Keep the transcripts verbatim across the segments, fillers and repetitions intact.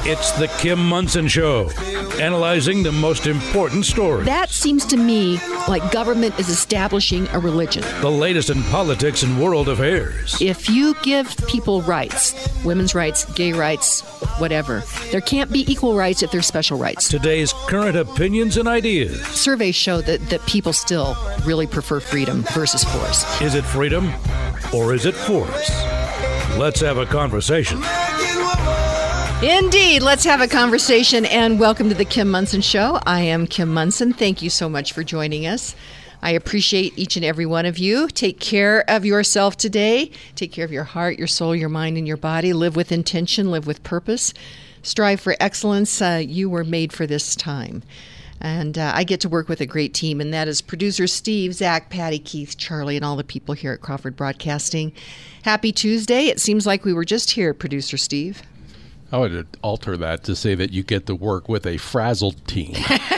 It's the Kim Monson Show, analyzing the most important stories. That seems to me like government is establishing a religion. The latest in politics and world affairs. If you give people rights, women's rights, gay rights, whatever, there can't be equal rights if there's special rights. Today's current opinions and ideas. Surveys show that, that people still really prefer freedom versus force. Is it freedom or is it force? Let's have a conversation. Indeed. Let's have a conversation, and welcome to the Kim Monson Show. I am Kim Monson. Thank you so much for joining us. I appreciate each and every one of you. Take care of yourself today. Take care of your heart, your soul, your mind, and your body. Live with intention. Live with purpose. Strive for excellence. Uh, you were made for this time. And uh, I get to work with a great team, and that is producer Steve, Zach, Patty, Keith, Charlie, and all the people here at Crawford Broadcasting. Happy Tuesday. It seems like we were just here, producer Steve. I would alter that to say that you get to work with a frazzled team.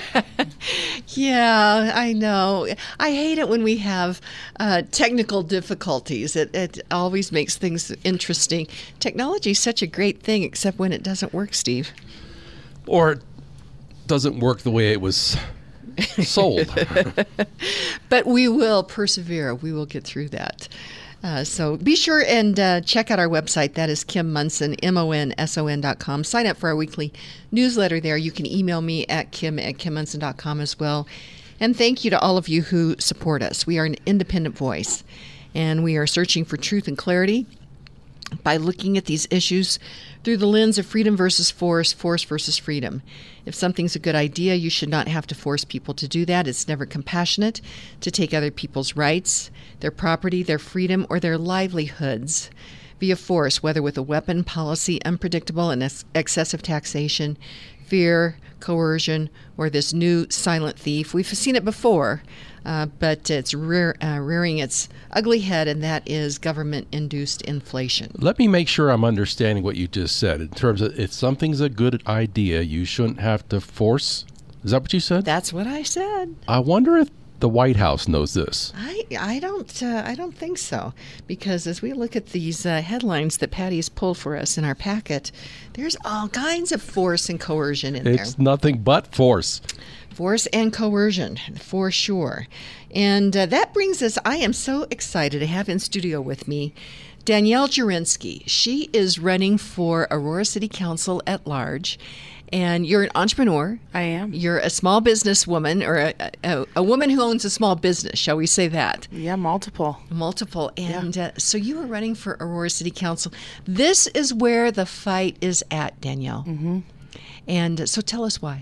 Yeah, I know. I hate it when we have uh, technical difficulties. It, it always makes things interesting. Technology is such a great thing, except when it doesn't work, Steve. Or it doesn't work the way it was sold. But we will persevere. We will get through that. Uh, so be sure and uh, check out our website. That is Kim Monson, M O N S O N dot com. Sign up for our weekly newsletter there. You can email me at kim at kim monson dot com as well. And thank you to all of you who support us. We are an independent voice, and we are searching for truth and clarity by looking at these issues through the lens of freedom versus force, force versus freedom. If something's a good idea, you should not have to force people to do that. It's never compassionate to take other people's rights, their property, their freedom, or their livelihoods via force, whether with a weapon, policy, unpredictable and ex- excessive taxation, fear, coercion, or this new silent thief. We've seen it before, uh, but it's rear, uh, rearing its ugly head, and that is government-induced inflation. Let me make sure I'm understanding what you just said. In terms of if something's a good idea, you shouldn't have to force. Is that what you said? That's what I said. I wonder if the White House knows this. I I don't uh, I don't think so, because as we look at these uh, headlines that Patty's pulled for us in our packet, there's all kinds of force and coercion in there. It's nothing but force. Force and coercion, for sure. And uh, that brings us, I am so excited to have in studio with me Danielle Jurinsky. She is running for Aurora City Council at large. And you're an entrepreneur. I am. You're a small business woman, or a, a, a woman who owns a small business, shall we say that? Yeah, multiple. Multiple. And yeah. uh, so you are running for Aurora City Council. This is where the fight is at, Danielle. Mm-hmm. And uh, so tell us why.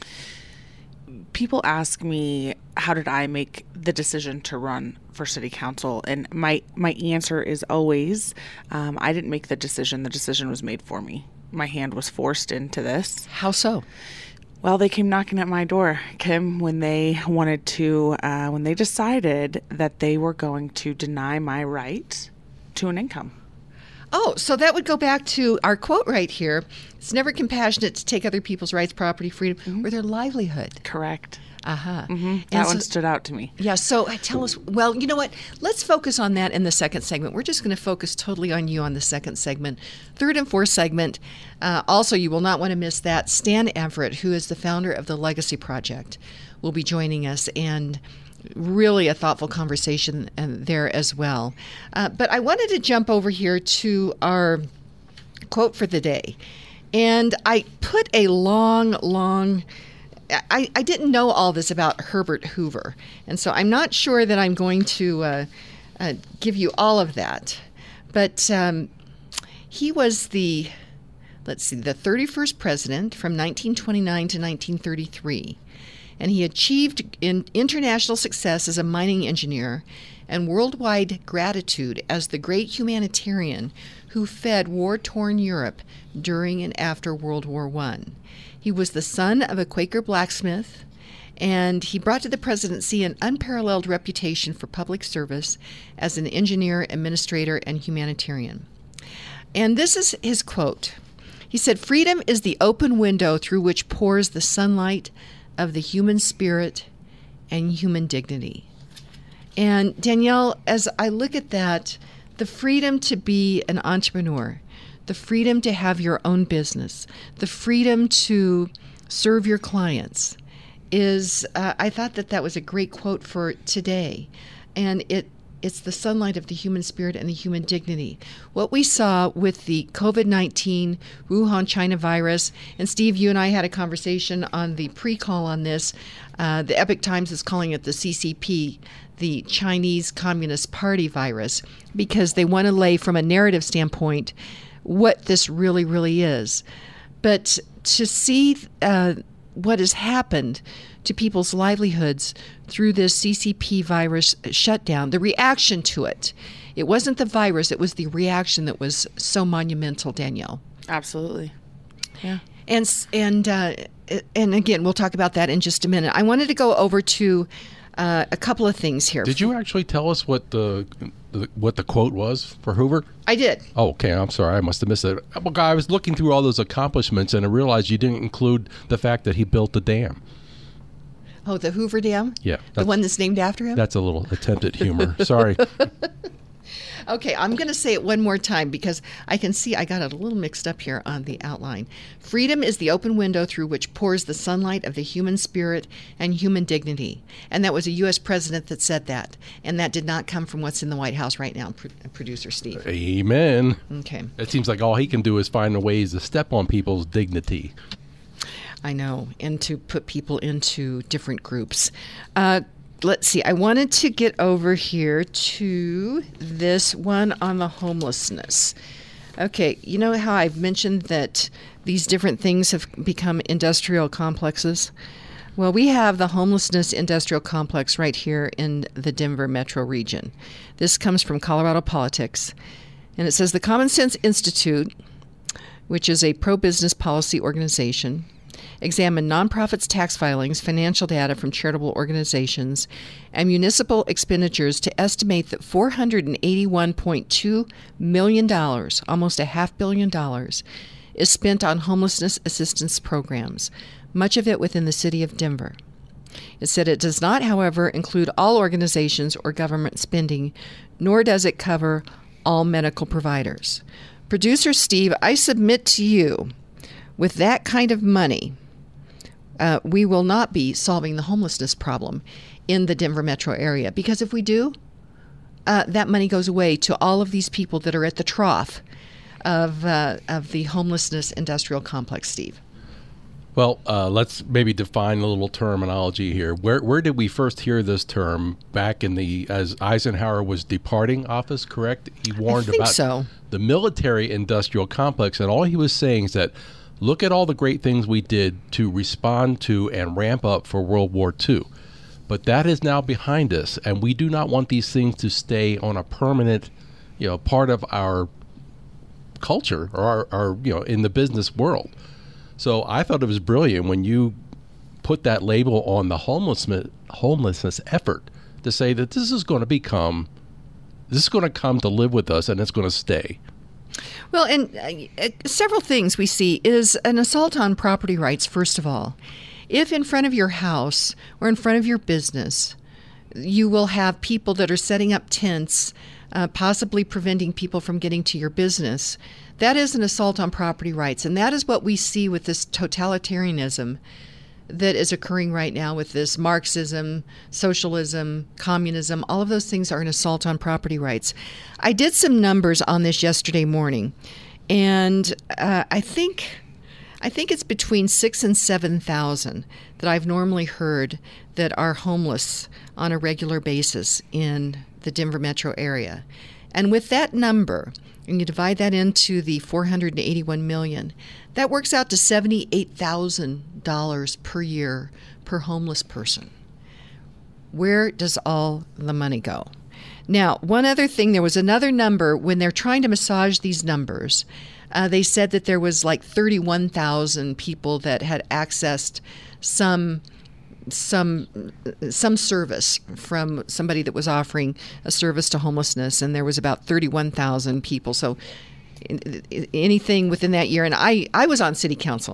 People ask me, how did I make the decision to run for city council? And my, my answer is always, um, I didn't make the decision. The decision was made for me. My hand was forced into this. How so? Well, they came knocking at my door, Kim, when they wanted to, uh, when they decided that they were going to deny my right to an income. Oh, so that would go back to our quote right here. It's never compassionate to take other people's rights, property, freedom, mm-hmm. or their livelihood. Correct. Uh-huh. Mm-hmm. That so, one stood out to me. Yeah, so tell us, well, you know what? Let's focus on that in the second segment. We're just going to focus totally on you on the second segment. Third and fourth segment, uh, also, you will not want to miss that. Stan Everett, who is the founder of the Legacy Project, will be joining us, and really a thoughtful conversation there as well. Uh, but I wanted to jump over here to our quote for the day. And I put a long, long... I, I didn't know all this about Herbert Hoover, and so I'm not sure that I'm going to uh, uh, give you all of that. But um, he was the, let's see, the thirty-first president from nineteen twenty-nine to nineteen thirty-three, and he achieved in international success as a mining engineer and worldwide gratitude as the great humanitarian who fed war-torn Europe during and after World War One. He was the son of a Quaker blacksmith, and he brought to the presidency an unparalleled reputation for public service as an engineer, administrator, and humanitarian. And this is his quote. He said, "Freedom is the open window through which pours the sunlight of the human spirit and human dignity." And Danielle, as I look at that, the freedom to be an entrepreneur, the freedom to have your own business, the freedom to serve your clients is, uh, I thought that that was a great quote for today. And it it's the sunlight of the human spirit and the human dignity. What we saw with the COVID nineteen Wuhan China virus, and Steve, you and I had a conversation on the pre-call on this. Uh, the Epoch Times is calling it the C C P, the Chinese Communist Party virus, because they want to lay from a narrative standpoint what this really, really is. But to see uh, what has happened to people's livelihoods through this C C P virus shutdown, the reaction to it, it wasn't the virus, it was the reaction that was so monumental, Danielle. Absolutely. Yeah. And, and, uh, and again, we'll talk about that in just a minute. I wanted to go over to uh, a couple of things here. Did you actually tell us what the, the what the quote was for Hoover? I did. Oh, okay. I'm sorry. I must have missed it. Well, I was looking through all those accomplishments, and I realized you didn't include the fact that he built the dam. Oh, the Hoover Dam? Yeah. The one that's named after him? That's a little attempt at humor. Sorry. Okay, I'm going to say it one more time because I can see I got it a little mixed up here on the outline. Freedom is the open window through which pours the sunlight of the human spirit and human dignity. And that was a U S president that said that. And that did not come from what's in the White House right now, Pro- Producer Steve. Amen. Okay. It seems like all he can do is find ways to step on people's dignity. I know, and to put people into different groups. Uh, let's see, I wanted to get over here to this one on the homelessness. Okay, you know how I've mentioned that these different things have become industrial complexes? Well, we have the homelessness industrial complex right here in the Denver metro region. This comes from Colorado Politics, and it says the Common Sense Institute, which is a pro-business policy organization, examine nonprofits' tax filings, financial data from charitable organizations, and municipal expenditures to estimate that four hundred eighty-one point two million dollars, almost a half billion dollars, is spent on homelessness assistance programs, much of it within the city of Denver. It said it does not, however, include all organizations or government spending, nor does it cover all medical providers. Producer Steve, I submit to you, with that kind of money, uh, we will not be solving the homelessness problem in the Denver metro area. Because if we do, uh, that money goes away to all of these people that are at the trough of uh, of the homelessness industrial complex, Steve. Well, uh, let's maybe define a little terminology here. Where where did we first hear this term? Back in the, as Eisenhower was departing office, correct? He warned I think about so. the military industrial complex, and all he was saying is that, look at all the great things we did to respond to and ramp up for World War Two. But that is now behind us, and we do not want these things to stay on a permanent, you know, part of our culture or our, our you know, in the business world. So I thought it was brilliant when you put that label on the homelessness homelessness effort to say that this is going to become, this is going to come to live with us, and it's going to stay. Well, and uh, several things we see is an assault on property rights, first of all. If in front of your house or in front of your business, you will have people that are setting up tents, uh, possibly preventing people from getting to your business, that is an assault on property rights. And that is what we see with this totalitarianism that is occurring right now with this Marxism, socialism, communism. All of those things are an assault on property rights. I did some numbers on this yesterday morning, and uh, I think I think it's between six and seven thousand that I've normally heard that are homeless on a regular basis in the Denver metro area. And with that number, and you divide that into the four hundred eighty-one million, that works out to seventy-eight thousand dollars per year per homeless person. Where does all the money go? Now, one other thing, there was another number when they're trying to massage these numbers. Uh, they said that there was like thirty-one thousand people that had accessed some some some service from somebody that was offering a service to homelessness, and there was about thirty-one thousand people. So anything within that year, and I, I was on city council,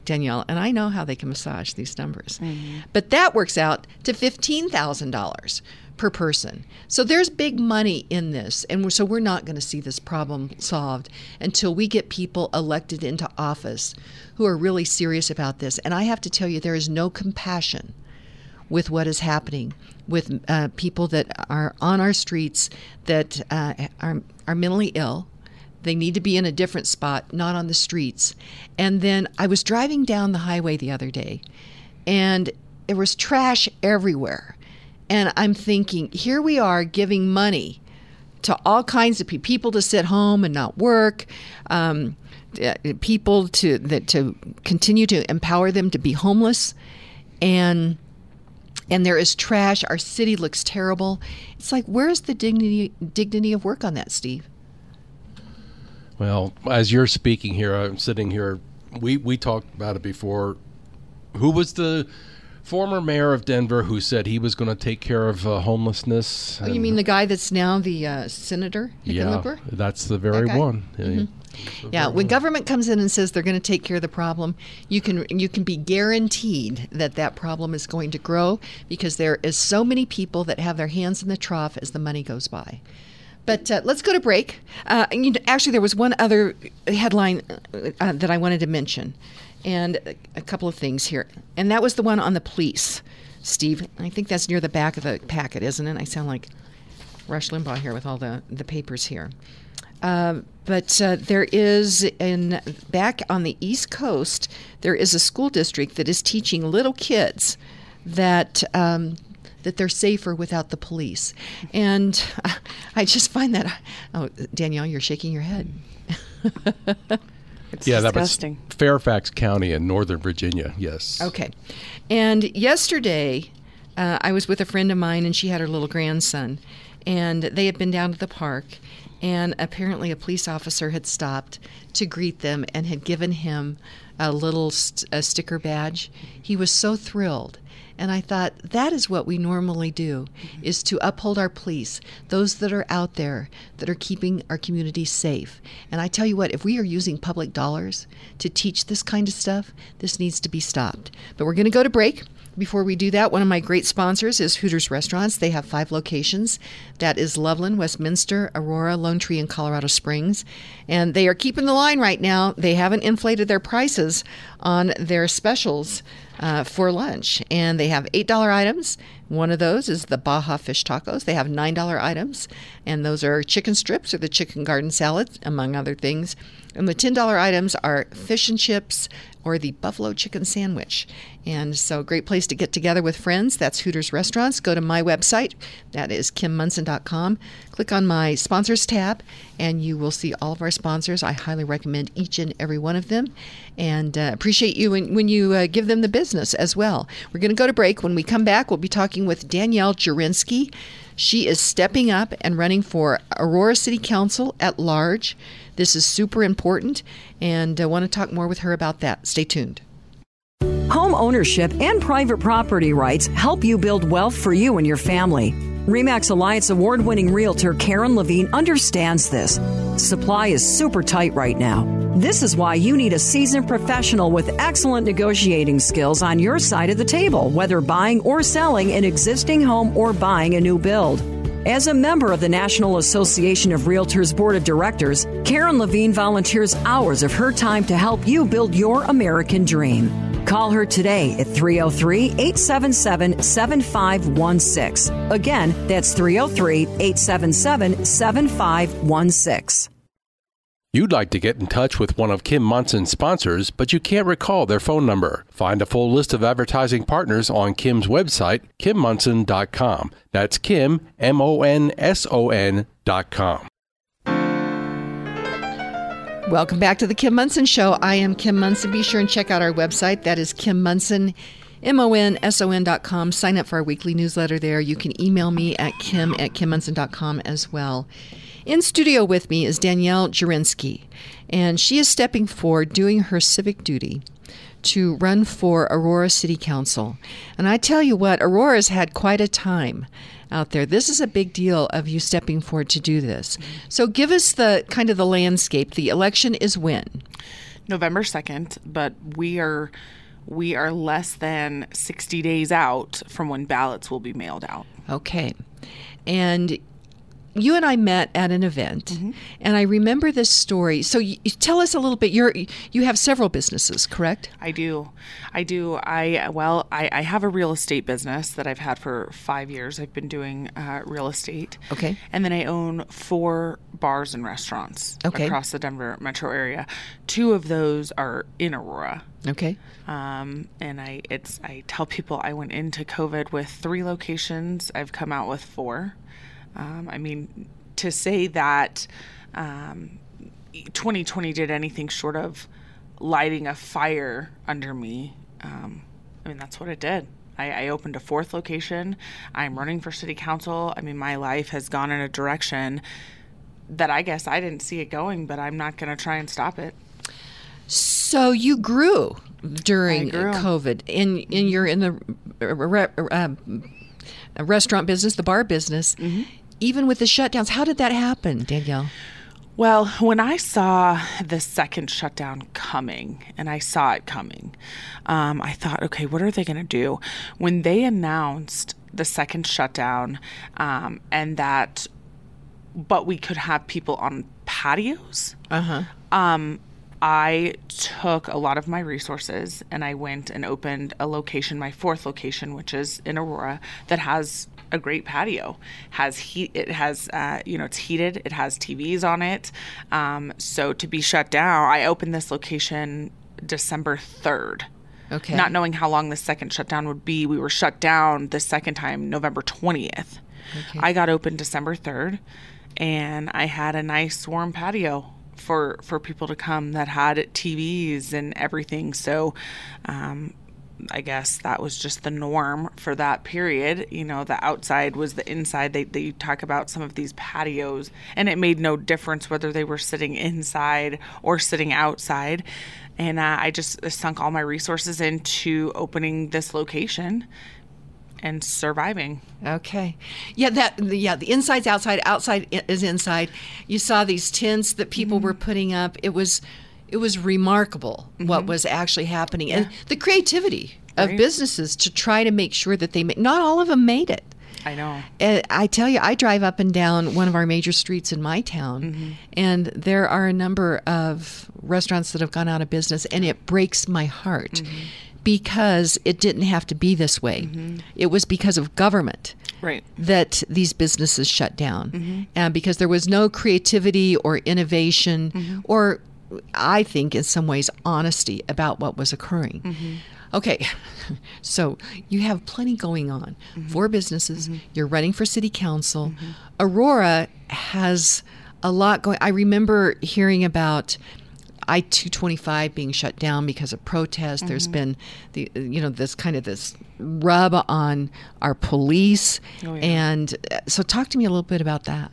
Danielle, and I know how they can massage these numbers. Mm-hmm. But that works out to fifteen thousand dollars per person. So there's big money in this, and we're, so we're not going to see this problem solved until we get people elected into office who are really serious about this. And I have to tell you, there is no compassion with what is happening with uh, people that are on our streets that uh, are, are mentally ill. They need to be in a different spot, not on the streets. And then I was driving down the highway the other day, and there was trash everywhere. And I'm thinking, here we are giving money to all kinds of people, people to sit home and not work, um, people to that to continue to empower them to be homeless, and and there is trash. Our city looks terrible. It's like, where's the dignity dignity of work on that, Steve? Well, as you're speaking here, I'm sitting here. We we talked about it before. Who was the former mayor of Denver who said he was going to take care of uh, homelessness? Oh, you mean the guy that's now the uh, senator? Yeah, that's the very that one. Mm-hmm. Yeah, when government comes in and says they're going to take care of the problem, you can you can be guaranteed that that problem is going to grow, because there is so many people that have their hands in the trough as the money goes by. But uh, let's go to break. Uh, and you know, actually, there was one other headline uh, that I wanted to mention, and a couple of things here. And that was the one on the police, Steve. I think that's near the back of the packet, isn't it? I sound like Rush Limbaugh here with all the, the papers here. Uh, but uh, there is, in back on the East Coast, there is a school district that is teaching little kids that um, that they're safer without the police. And I just find that, oh, Danielle, you're shaking your head. It's yeah, disgusting. That was Fairfax County in Northern Virginia, yes. Okay. And yesterday, uh, I was with a friend of mine, and she had her little grandson, and they had been down to the park, and apparently a police officer had stopped to greet them and had given him a little st- a sticker badge. He was so thrilled. And I thought, that is what we normally do, mm-hmm. is to uphold our police, those that are out there that are keeping our community safe. And I tell you what, if we are using public dollars to teach this kind of stuff, this needs to be stopped. But we're going to go to break. Before we do that, one of my great sponsors is Hooters Restaurants. They have five locations. That is Loveland, Westminster, Aurora, Lone Tree, and Colorado Springs. And they are keeping the line right now. They haven't inflated their prices on their specials uh, for lunch. And they have eight dollar items. One of those is the Baja Fish Tacos. They have nine dollar items. And those are chicken strips or the chicken garden salad, among other things. And the ten dollar items are fish and chips or the buffalo chicken sandwich. And so great place to get together with friends. That's Hooters Restaurants. Go to my website. That is kim munson dot com. Click on my sponsors tab, and you will see all of our sponsors. I highly recommend each and every one of them, and uh, appreciate you when, when you uh, give them the business as well. We're going to go to break. When we come back, we'll be talking with Danielle Jurenski. She is stepping up and running for Aurora City Council at large. This is super important, and I want to talk more with her about that. Stay tuned. Home ownership and private property rights help you build wealth for you and your family. RE/MAX Alliance award-winning realtor Karen Levine understands this. Supply is super tight right now. This is why you need a seasoned professional with excellent negotiating skills on your side of the table, whether buying or selling an existing home or buying a new build. As a member of the National Association of Realtors Board of Directors, Karen Levine volunteers hours of her time to help you build your American dream. Call her today at three oh three, eight seven seven, seven five one six. Again, that's three oh three, eight seven seven, seven five one six. You'd like to get in touch with one of Kim Munson's sponsors, but you can't recall their phone number. Find a full list of advertising partners on Kim's website, kim munson dot com. That's Kim, M O N S O N dot com. Welcome back to the Kim Munson Show. I am Kim Munson. Be sure and check out our website. That is Kim Munson, M O N S O N dot com. Sign up for our weekly newsletter there. You can email me at kim at kim munson dot com as well. In studio with me is Danielle Jurenski, and she is stepping forward, doing her civic duty to run for Aurora City Council. And I tell you what, Aurora's had quite a time out there. This is a big deal of you stepping forward to do this. So give us the kind of the landscape. The election is when? November second, but we are we are less than sixty days out from when ballots will be mailed out. Okay. And you and I met at an event, mm-hmm. and I remember this story. So you, tell us a little bit. You're, you have several businesses, correct? I do. I do. I Well, I, I have a real estate business that I've had for five years. I've been doing uh, real estate. Okay. And then I own four bars and restaurants okay. across the Denver metro area. Two of those are in Aurora. Okay. Um, and I it's I tell people I went into COVID with three locations. I've come out with four. Um, I mean, to say that um, twenty twenty did anything short of lighting a fire under me, um, I mean, that's what it did. I, I opened a fourth location. I'm running for city council. I mean, my life has gone in a direction that I guess I didn't see it going, but I'm not going to try and stop it. So you grew during grew. COVID, and, and you're in the uh, uh, restaurant business, the bar business. Mm-hmm. Even with the shutdowns, how did that happen, Danielle? Well, when I saw the second shutdown coming, and I saw it coming, um, I thought, okay, what are they going to do? When they announced the second shutdown, um, and that, but we could have people on patios, uh-huh. um, I took a lot of my resources and I went and opened a location, my fourth location, which is in Aurora, that has a great patio. Has heat. It has, uh, you know, it's heated. It has T Vs on it. Um, so to be shut down, I opened this location December third. Okay. Not knowing how long the second shutdown would be, we were shut down the second time November twentieth. Okay. I got open December third, and I had a nice warm patio for for people to come that had T Vs and everything. So um, I guess that was just the norm for that period. You know, the outside was the inside. They, they talk about some of these patios, and it made no difference whether they were sitting inside or sitting outside. And uh, I just sunk all my resources into opening this location and surviving. Okay. Yeah, that yeah, the inside's outside, outside is inside. You saw these tents that people mm-hmm. were putting up. It was it was remarkable mm-hmm. what was actually happening. Yeah. And the creativity of right. businesses to try to make sure that they make, not all of them made it. I know. And I tell you, I drive up and down one of our major streets in my town, mm-hmm. and there are a number of restaurants that have gone out of business, and it breaks my heart. Mm-hmm. Because it didn't have to be this way. Mm-hmm. It was because of government right. that these businesses shut down. Mm-hmm. And because there was no creativity or innovation mm-hmm. or, I think, in some ways, honesty about what was occurring. Mm-hmm. Okay, so you have plenty going on. Mm-hmm. Four businesses. Mm-hmm. You're running for city council. Mm-hmm. Aurora has a lot going. I remember hearing about I two twenty-five being shut down because of protest. Mm-hmm. There's been the you know this kind of this rub on our police. Oh, yeah. And so talk to me a little bit about that.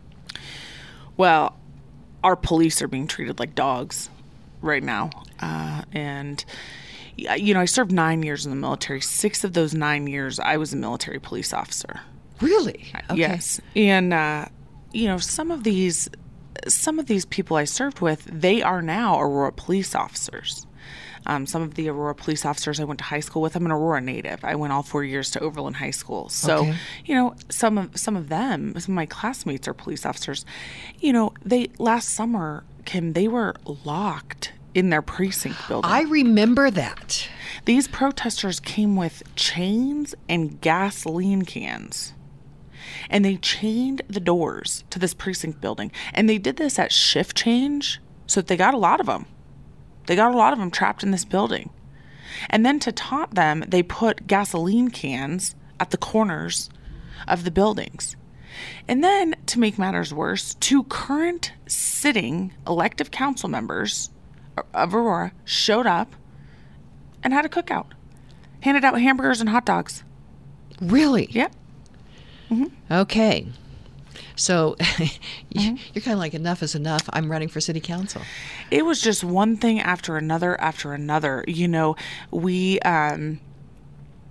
Well, our police are being treated like dogs right now. Uh, and, you know, I served nine years in the military. Six of those nine years, I was a military police officer. Really? Okay. Yes. And, uh, you know, some of these... Some of these people I served with, they are now Aurora police officers. Um, some of the Aurora police officers I went to high school with, I'm an Aurora native. I went all four years to Overland High School. So, okay. you know, some of some of them, some of my classmates are police officers. You know, they last summer, Kim, they were locked in their precinct building. I remember that. These protesters came with chains and gasoline cans. And they chained the doors to this precinct building. And they did this at shift change, so that they got a lot of them. They got a lot of them trapped in this building. And then to taunt them, they put gasoline cans at the corners of the buildings. And then, to make matters worse, two current sitting elective council members of Aurora showed up and had a cookout. Handed out hamburgers and hot dogs. Really? Yep. Mm-hmm. Okay. So mm-hmm. you're kind of like, enough is enough. I'm running for city council. It was just one thing after another after another. You know, we, um,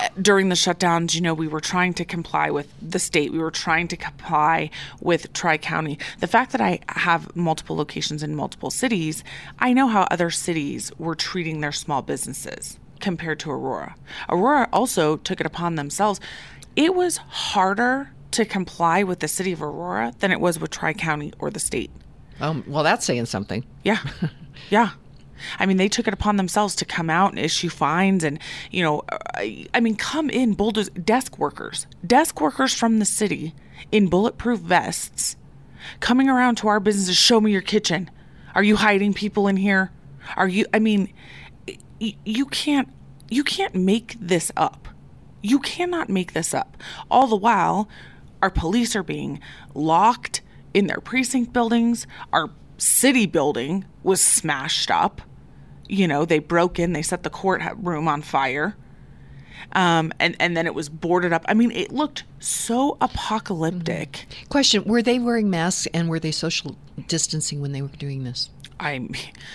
during the shutdowns, you know, we were trying to comply with the state. We were trying to comply with Tri-County. The fact that I have multiple locations in multiple cities, I know how other cities were treating their small businesses compared to Aurora. Aurora also took it upon themselves. It was harder to comply with the city of Aurora than it was with Tri-County or the state. Um, well, that's saying something. Yeah. Yeah. I mean, they took it upon themselves to come out and issue fines and, you know, I, I mean, come in, bulldoze, desk workers, desk workers from the city in bulletproof vests coming around to our businesses. Show me your kitchen. Are you hiding people in here? Are you, I mean, y- you can't, you can't make this up. You cannot make this up. All the while, our police are being locked in their precinct buildings. Our city building was smashed up. You know, they broke in, they set the courtroom on fire. Um, and, and then it was boarded up. I mean, it looked so apocalyptic. Mm-hmm. Question, were they wearing masks and were they social distancing when they were doing this? I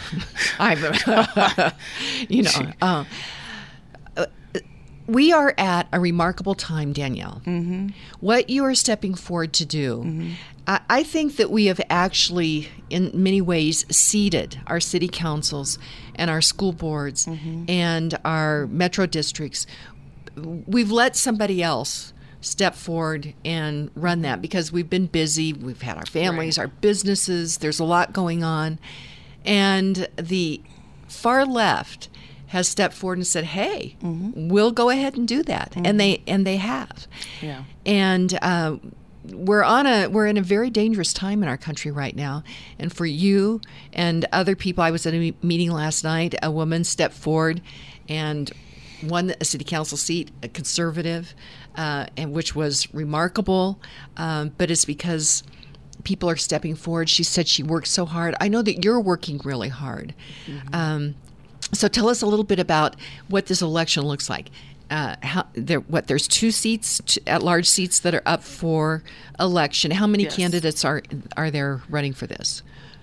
I, you know, uh, we are at a remarkable time, Danielle. Mm-hmm. What you are stepping forward to do, mm-hmm. I, I think that we have actually, in many ways, seeded our city councils and our school boards mm-hmm. and our metro districts. We've let somebody else step forward and run that because we've been busy. We've had our families, right. our businesses. There's a lot going on. And the far left has stepped forward and said, hey, mm-hmm. we'll go ahead and do that. Mm-hmm. And they and they have. Yeah. And uh, we're on a we're in a very dangerous time in our country right now. And for you and other people, I was at a meeting last night, a woman stepped forward and won a city council seat, a conservative, uh, and which was remarkable. Um, but it's because people are stepping forward. She said she worked so hard. I know that you're working really hard. Mm-hmm. Um, so tell us a little bit about what this election looks like. Uh, how there? What there's two seats, two at-large seats that are up for election. How many yes. candidates are are there running for this?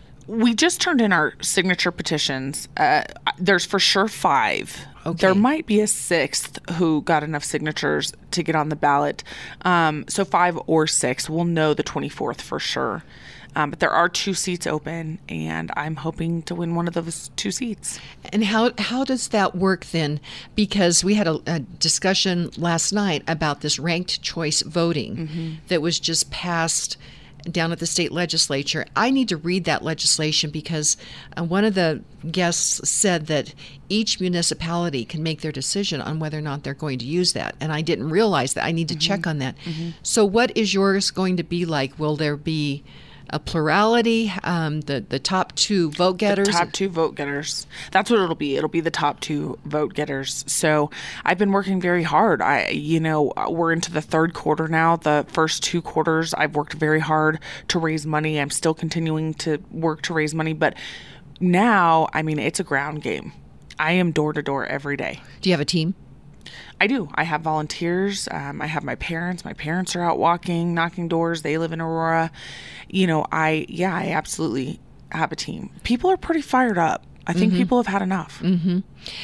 We just turned in our signature petitions. Uh, there's for sure five. Okay. There might be a sixth who got enough signatures to get on the ballot. Um, so five or six. We'll know the twenty-fourth for sure. Um, but there are two seats open, and I'm hoping to win one of those two seats. And how how does that work then? Because we had a, a discussion last night about this ranked choice voting mm-hmm. that was just passed down at the state legislature. I need to read that legislation because uh, one of the guests said that each municipality can make their decision on whether or not they're going to use that. And I didn't realize that. I need to mm-hmm. check on that. Mm-hmm. So what is yours going to be like? Will there be a plurality, um, the, the top two vote getters? The top two vote getters. That's what it'll be. It'll be the top two vote getters. So I've been working very hard. I, you know, we're into the third quarter now. The first two quarters, I've worked very hard to raise money. I'm still continuing to work to raise money. But now, I mean, it's a ground game. I am door to door every day. Do you have a team? I do. I have volunteers. Um, I have my parents. My parents are out walking, knocking doors. They live in Aurora. You know, I, yeah, I absolutely have a team. People are pretty fired up. I think mm-hmm. people have had enough. Mm-hmm.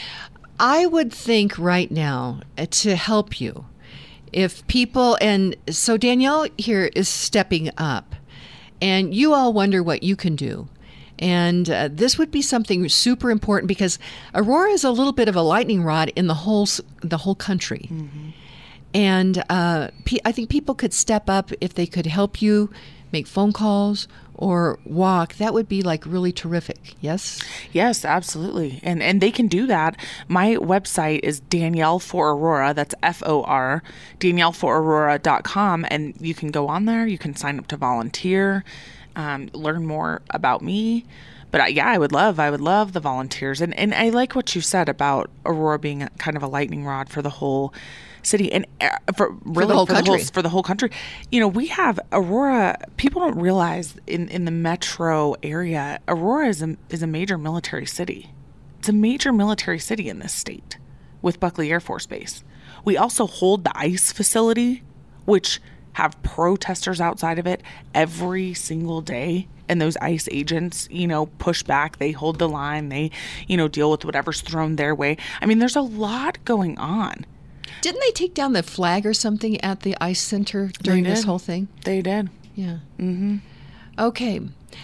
I would think right now uh, to help you, if people, and so Danielle here is stepping up, and you all wonder what you can do. And uh, this would be something super important because Aurora is a little bit of a lightning rod in the whole the whole country. Mm-hmm. And uh, pe- I think people could step up if they could help you make phone calls or walk. That would be like really terrific. Yes? Yes, absolutely. And and they can do that. My website is Danielle for Aurora. That's F O R, Danielle for Aurora dot com. And you can go on there. You can sign up to volunteer. Um, learn more about me. But I, yeah, I would love, I would love the volunteers. And, and I like what you said about Aurora being a, kind of a lightning rod for the whole city and uh, for really for the whole for country. The whole, for the whole country. You know, we have Aurora. People don't realize in, in the metro area, Aurora is a, is a major military city. It's a major military city in this state with Buckley Air Force Base. We also hold the ICE facility, which have protesters outside of it every single day. And those ICE agents, you know, push back. They hold the line. They, you know, deal with whatever's thrown their way. I mean, there's a lot going on. Didn't they take down the flag or something at the ICE Center during this whole thing? They did. Yeah. Mm-hmm. Okay.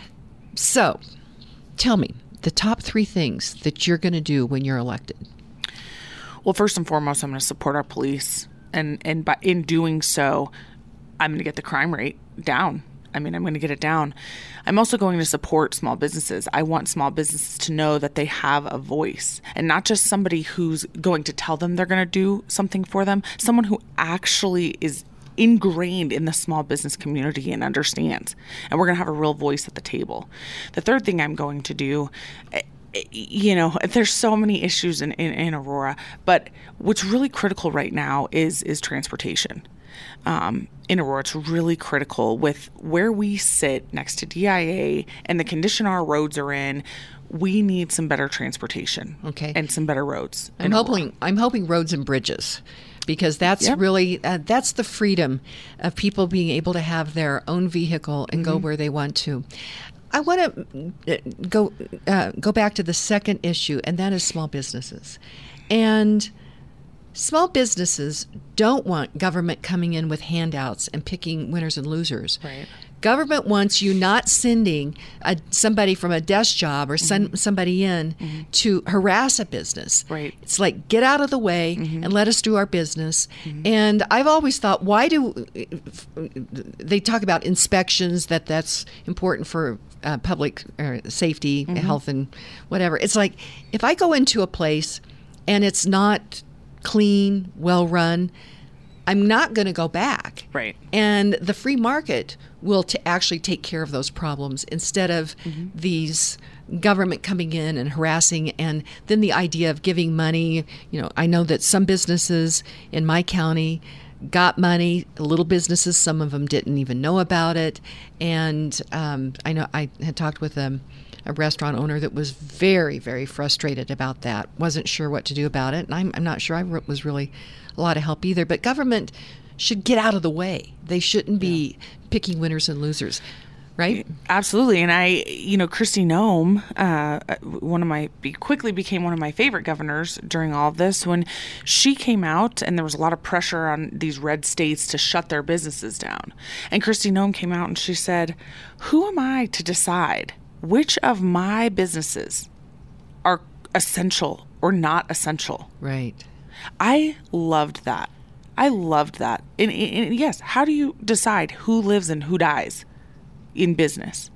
So, tell me the top three things that you're going to do when you're elected. Well, first and foremost, I'm going to support our police. And, and by, in doing so, I'm going to get the crime rate down. I mean, I'm going to get it down. I'm also going to support small businesses. I want small businesses to know that they have a voice and not just somebody who's going to tell them they're going to do something for them, someone who actually is ingrained in the small business community and understands. And we're going to have a real voice at the table. The third thing I'm going to do, you know, there's so many issues in, in, in Aurora, but what's really critical right now is is transportation. Um, in Aurora, it's really critical with where we sit next to D I A and the condition our roads are in. We need some better transportation, okay, and some better roads. I'm hoping I'm hoping roads and bridges, because that's yep. really uh, that's the freedom of people being able to have their own vehicle and mm-hmm. go where they want to. I want to go uh, go back to the second issue, and that is small businesses. And small businesses don't want government coming in with handouts and picking winners and losers. Right. Government wants you not sending a, somebody from a desk job or send mm-hmm. somebody in mm-hmm. to harass a business. Right. It's like, get out of the way mm-hmm. and let us do our business. Mm-hmm. And I've always thought, why do they talk about inspections, that that's important for uh, public uh, safety, mm-hmm. health, and whatever. It's like, if I go into a place and it's not clean, well run, I'm not going to go back. Right. And the free market will to actually take care of those problems instead of mm-hmm. these government coming in and harassing. And then the idea of giving money, you know, I know that some businesses in my county got money, little businesses, some of them didn't even know about it. And um, I know I had talked with them. A restaurant owner that was very, very frustrated about that, wasn't sure what to do about it. And I'm, I'm not sure I re- was really a lot of help either. But government should get out of the way. They shouldn't be yeah. picking winners and losers, right? Absolutely. And I, you know, Kristi Noem, uh, one of my, quickly became one of my favorite governors during all of this, when she came out and there was a lot of pressure on these red states to shut their businesses down. And Kristi Noem came out and she said, who am I to decide which of my businesses are essential or not essential? Right. I loved that. I loved that. And, and yes, how do you decide who lives and who dies in business?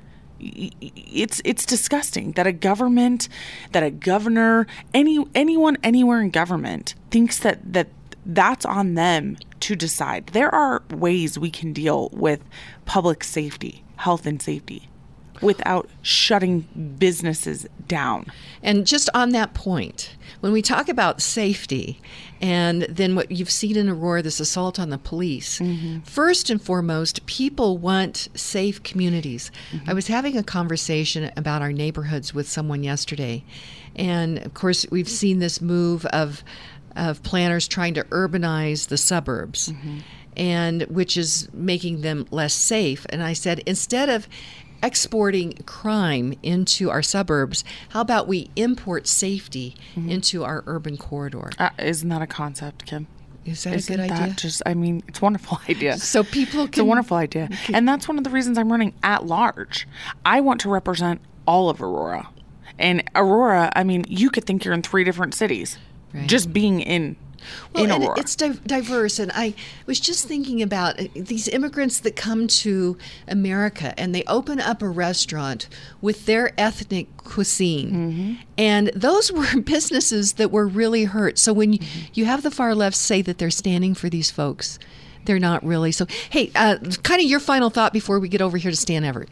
It's it's disgusting that a government, that a governor, any anyone anywhere in government thinks that, that that's on them to decide. There are ways we can deal with public safety, health and safety, without shutting businesses down. And just on that point, when we talk about safety and then what you've seen in Aurora, this assault on the police, mm-hmm. first and foremost, people want safe communities. Mm-hmm. I was having a conversation about our neighborhoods with someone yesterday. And of course, we've seen this move of of planners trying to urbanize the suburbs, mm-hmm. and which is making them less safe. And I said, instead of exporting crime into our suburbs, how about we import safety mm-hmm. into our urban corridor? Uh, isn't that a concept, Kim? Is that Isn't a good that idea? Just, I mean, it's a wonderful idea. So people can... It's a wonderful idea. Can, and that's one of the reasons I'm running at large. I want to represent all of Aurora. And Aurora, I mean, you could think you're in three different cities. Right. Just being in Well, in and Aurora. It's di- diverse, and I was just thinking about these immigrants that come to America and they open up a restaurant with their ethnic cuisine, mm-hmm. and those were businesses that were really hurt. So when mm-hmm. you, you have the far left say that they're standing for these folks, they're not really. So, hey, uh, kind of your final thought before we get over here to Stan Everett.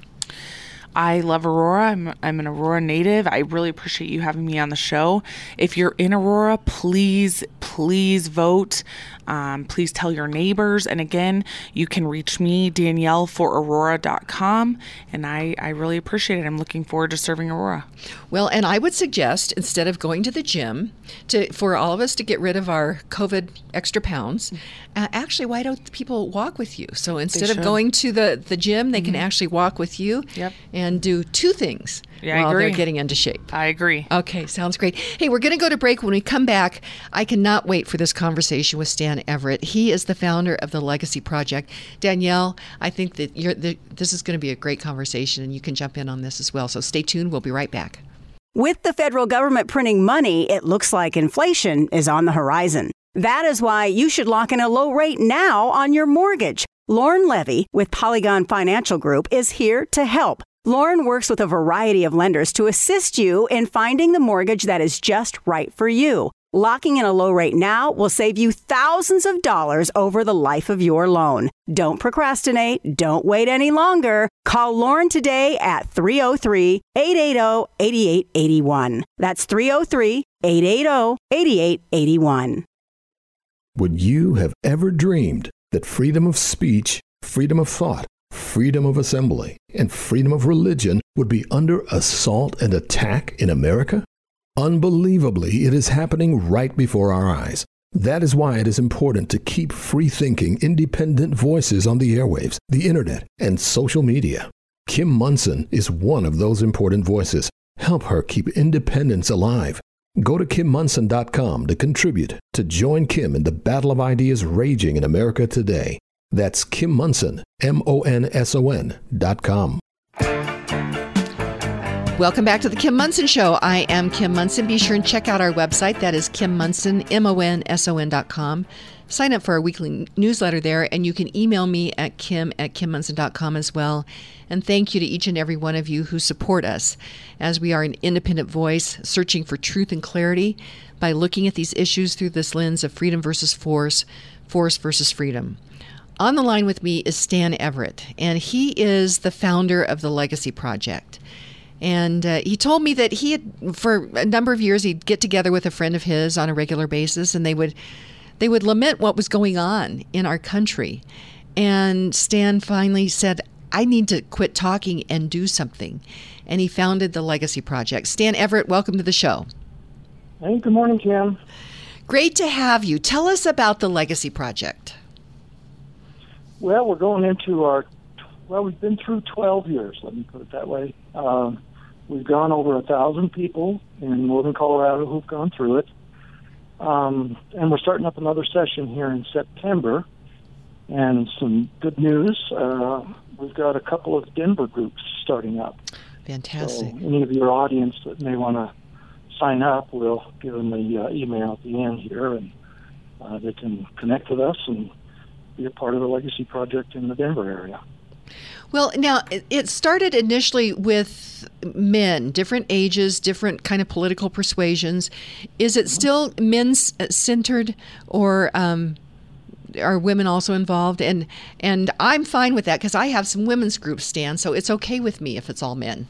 I love Aurora. I'm I'm an Aurora native. I really appreciate you having me on the show. If you're in Aurora, please, please vote. Um, please tell your neighbors. And again, you can reach me, Danielle, for aurora dot com. And I, I really appreciate it. I'm looking forward to serving Aurora. Well, and I would suggest, instead of going to the gym, to for all of us to get rid of our COVID extra pounds, uh, actually, why don't people walk with you? So instead of going to the, the gym, they mm-hmm. can actually walk with you. Yep. and do two things Yeah, I while agree. they're getting into shape. I agree. Okay, sounds great. Hey, we're going to go to break. When we come back, I cannot wait for this conversation with Stan Everett. He is the founder of the Legacy Project. Danielle, I think that you're the, this is going to be a great conversation, and you can jump in on this as well. So stay tuned. We'll be right back. With the federal government printing money, it looks like inflation is on the horizon. That is why you should lock in a low rate now on your mortgage. Lauren Levy with Polygon Financial Group is here to help. Lauren works with a variety of lenders to assist you in finding the mortgage that is just right for you. Locking in a low rate now will save you thousands of dollars over the life of your loan. Don't procrastinate. Don't wait any longer. Call Lauren today at three oh three, eight eight oh, eight eight eight one. That's three oh three, eight eight oh, eight eight eight one. Would you have ever dreamed that freedom of speech, freedom of thought, freedom of assembly, and freedom of religion would be under assault and attack in America? Unbelievably, it is happening right before our eyes. That is why it is important to keep free-thinking, independent voices on the airwaves, the internet, and social media. Kim Monson is one of those important voices. Help her keep independence alive. Go to kim monson dot com to contribute, to join Kim in the battle of ideas raging in America today. That's Kim Monson, M O N S O N dot com. Welcome back to the Kim Monson Show. I am Kim Monson. Be sure and check out our website. That is Kim Monson, M O N S O N dot com. Sign up for our weekly newsletter there, and you can email me at kim at kim monson dot com as well. And thank you to each and every one of you who support us as we are an independent voice searching for truth and clarity by looking at these issues through this lens of freedom versus force, force versus freedom. On the line with me is Stan Everett, and he is the founder of the Legacy Project. And uh, he told me that he had, for a number of years, he'd get together with a friend of his on a regular basis, and they would they would lament what was going on in our country. And Stan finally said, I need to quit talking and do something. And he founded the Legacy Project. Stan Everett, welcome to the show. Hey, good morning, Kim. Great to have you. Tell us about the Legacy Project. Well, we're going into our, well, we've been through twelve years, let me put it that way. Um, we've gone over a thousand people in northern Colorado who've gone through it. Um, and we're starting up another session here in September. And some good news, uh, we've got a couple of Denver groups starting up. Fantastic. So any of your audience that may want to sign up, we'll give them the uh, email at the end here, and uh, they can connect with us and be a part of the Legacy Project in the Denver area. Well, now, it started initially with men, different ages, different kind of political persuasions. Is it still men-centered, or um, are women also involved? And and I'm fine with that because I have some women's groups, Stan, so it's okay with me if it's all men.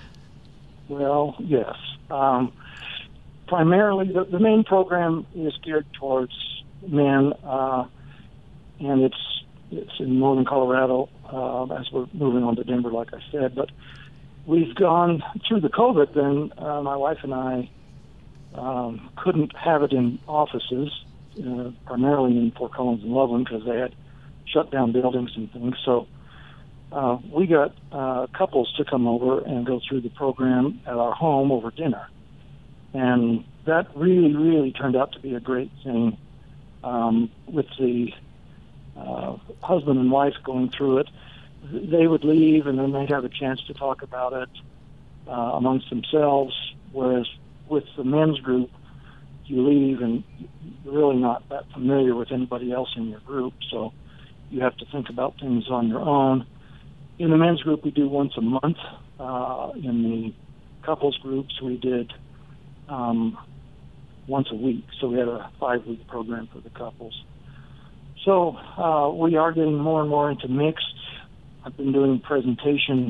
Well, yes. Um, primarily, the, the main program is geared towards men, uh, and it's it's in northern Colorado uh, as we're moving on to Denver, like I said. But we've gone through the COVID, then uh, my wife and I um, couldn't have it in offices, uh, primarily in Fort Collins and Loveland, because they had shut down buildings and things. So uh, we got uh, couples to come over and go through the program at our home over dinner. And that really, really turned out to be a great thing um, with the uh, husband and wife going through it. They would leave, and then they'd have a chance to talk about it uh, amongst themselves, whereas with the men's group, you leave and you're really not that familiar with anybody else in your group, so you have to think about things on your own. In the men's group, we do once a month. Uh, in the couples groups, we did um, once a week, so we had a five-week program for the couples. So uh, we are getting more and more into mixed. I've been doing presentations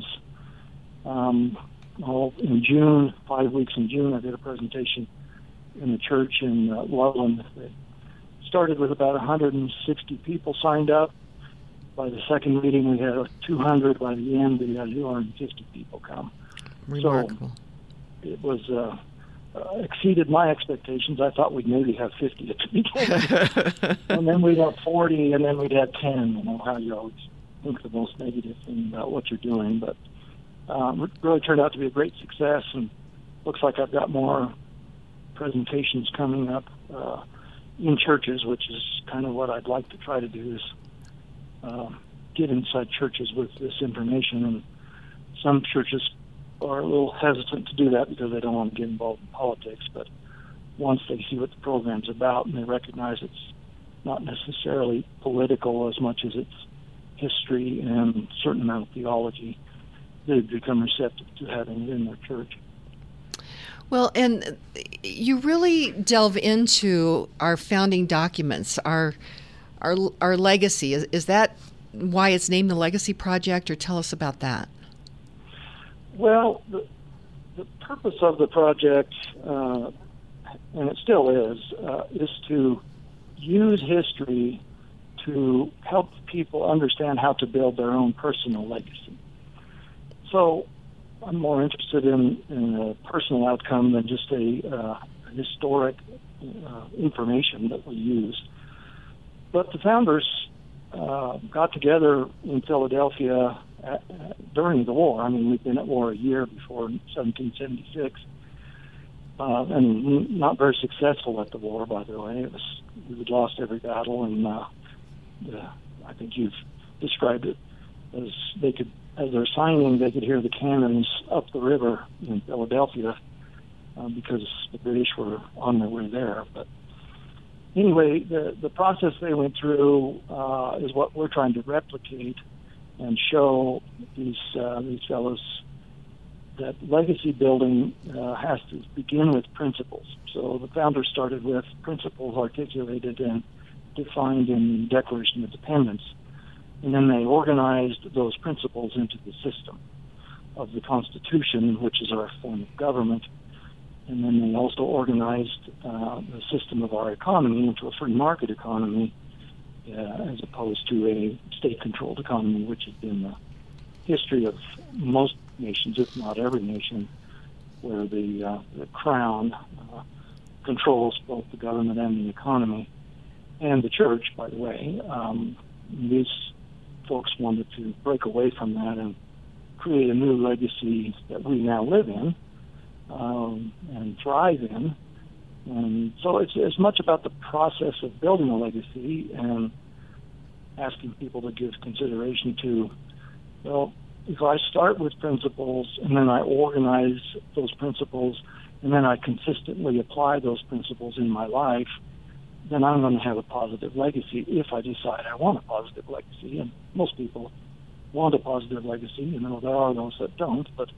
um, all in June, five weeks in June. I did a presentation in the church in uh, Loveland. It started with about one hundred sixty people signed up. By the second meeting, we had two hundred. By the end, we had two hundred fifty people come. Remarkable. So it was uh, uh, exceeded my expectations. I thought we'd maybe have fifty at the beginning. And then we'd have forty, and then we'd have ten. You know how you always think the most negative thing about what you're doing. But um, it really turned out to be a great success, and looks like I've got more presentations coming up uh, in churches, which is kind of what I'd like to try to do, is uh, get inside churches with this information. And some churches are a little hesitant to do that because they don't want to get involved in politics, but once they see what the program's about and they recognize it's not necessarily political as much as it's history and a certain amount of theology, they become receptive to having it in their church. Well, and you really delve into our founding documents, our our our legacy. Is, is that why it's named the Legacy Project, or tell us about that? Well, the, the purpose of the project, uh, and it still is, uh, is to use history to help people understand how to build their own personal legacy. So I'm more interested in, in a personal outcome than just a uh, historic uh, information that we use. But the founders uh, got together in Philadelphia at, at, during the war. I mean, we've been at war a year before seventeen seventy-six, uh, and not very successful at the war, by the way. It was, we had lost every battle, and uh, uh, I think you've described it as they could, as they're signing, they could hear the cannons up the river in Philadelphia uh, because the British were on their way there. But anyway, the, the process they went through uh, is what we're trying to replicate and show these uh, these fellows that legacy building uh, has to begin with principles. So the founders started with principles articulated and defined in the Declaration of Independence, and then they organized those principles into the system of the Constitution, which is our form of government. And then they also organized uh, the system of our economy into a free market economy, uh, as opposed to a state-controlled economy, which has been the history of most nations, if not every nation, where the, uh, the crown uh, controls both the government and the economy, and the church, by the way. Um, these folks wanted to break away from that and create a new legacy that we now live in um, and thrive in. And so it's as much about the process of building a legacy and asking people to give consideration to, well, if I start with principles and then I organize those principles and then I consistently apply those principles in my life, then I'm going to have a positive legacy if I decide I want a positive legacy. And most people want a positive legacy. You know, there are those that don't, but